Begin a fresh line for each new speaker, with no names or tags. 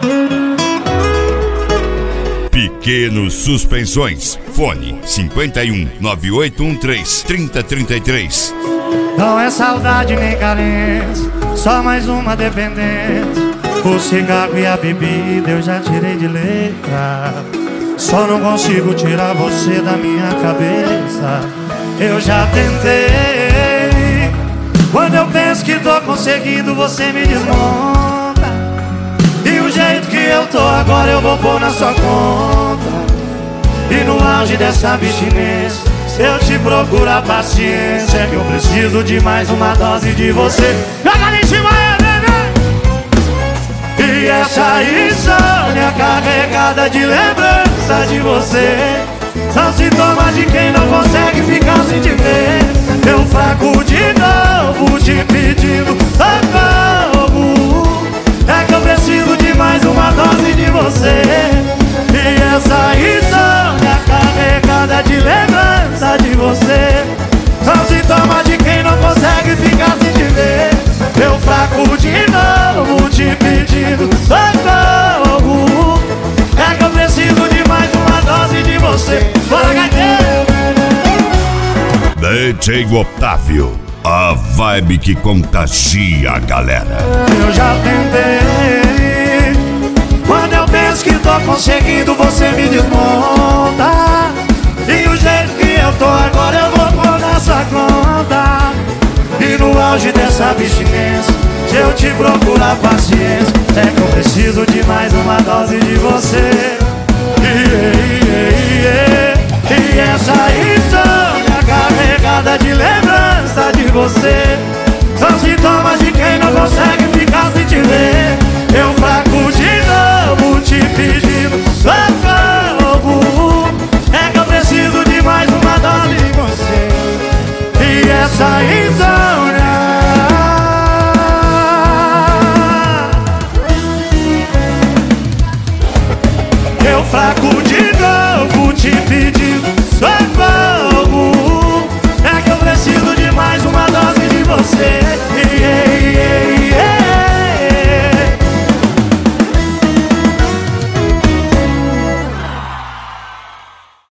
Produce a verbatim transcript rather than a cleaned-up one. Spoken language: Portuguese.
Pequenos Suspensões. Fone cinquenta e um, nove oito um três, trinta, trinta e três.
Não é saudade nem carência, só mais uma dependência. O cigarro e a bebida eu já tirei de letra. Só não consigo tirar você da minha cabeça. Eu já tentei. Quando eu penso que tô conseguindo, você me desmonta. E o jeito que eu tô agora eu vou pôr na sua conta. E no auge dessa abstinência eu te procuro a paciência, que eu preciso de mais uma dose de você. Joga ali em cima, bebê! E essa insônia carregada de lembrança de você são sintomas de quem não consegue ficar sem te ver. Eu fraco de novo te pedindo socorro. É que eu preciso de mais uma dose de você. E essa insônia carregada de lembrança de você são sintomas de quem não consegue ficar sem te ver. Eu fraco de novo te pedindo socorro. É que eu preciso de mais uma dose de você. Bora, gaiteiro!
D J Otávio, a vibe que contagia a galera.
Eu já tentei. Quando eu penso que tô conseguindo, você me desmonta. E o jeito que eu tô agora eu vou pôr na sua conta. E no auge dessa abstinência eu te procuro a paciência. É que eu preciso de mais uma dose de você. Yeah, yeah, yeah. E essa insônia carregada de lembrança de você são sintomas de quem não consegue ficar sem te ver. Eu fraco de novo te pedindo socorro. É que eu preciso de mais uma dose de você. E essa insônia, eu fraco de novo te pedindo